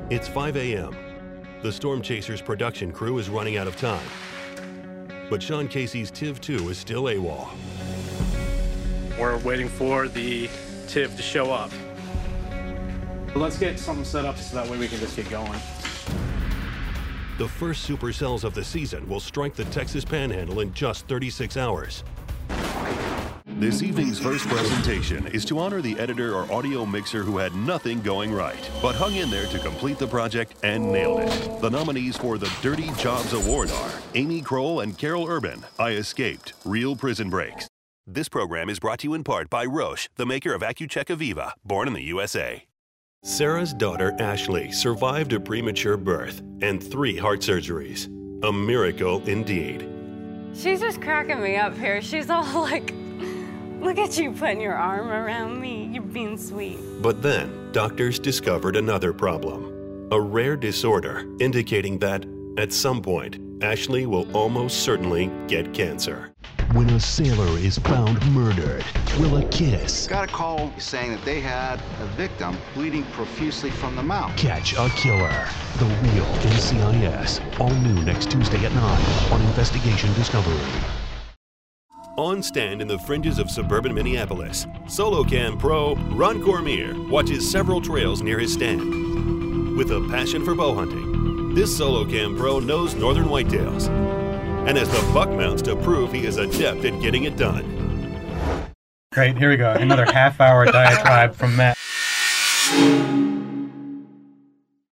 It's 5 a.m. The Storm Chasers production crew is running out of time. But Sean Casey's TIV-2 is still AWOL. We're waiting for the TIV to show up. Let's get something set up so that way we can just get going. The first supercells of the season will strike the Texas Panhandle in just 36 hours. This evening's first presentation is to honor the editor or audio mixer who had nothing going right, but hung in there to complete the project and nailed it. The nominees for the Dirty Jobs Award are Amy Kroll and Carol Urban, I Escaped, Real Prison Breaks. This program is brought to you in part by Roche, the maker of Accu-Chek Aviva, born in the USA. Sarah's daughter, Ashley, survived a premature birth and 3 heart surgeries. A miracle indeed. She's just cracking me up here. She's all like, look at you putting your arm around me. You're being sweet. But then, doctors discovered another problem. A rare disorder indicating that, at some point, Ashley will almost certainly get cancer. When a sailor is found murdered, will a kiss Got a call saying that they had a victim bleeding profusely from the mouth. catch a killer? The Real NCIS. All new next Tuesday at 9 on Investigation Discovery. On stand in the fringes of suburban Minneapolis, SoloCam pro Ron Cormier watches several trails near his stand. With a passion for bow hunting, this SoloCam pro knows northern whitetails. And has the buck mounts to prove he is adept at getting it done. Great, here we go. Another half-hour diatribe from Matt.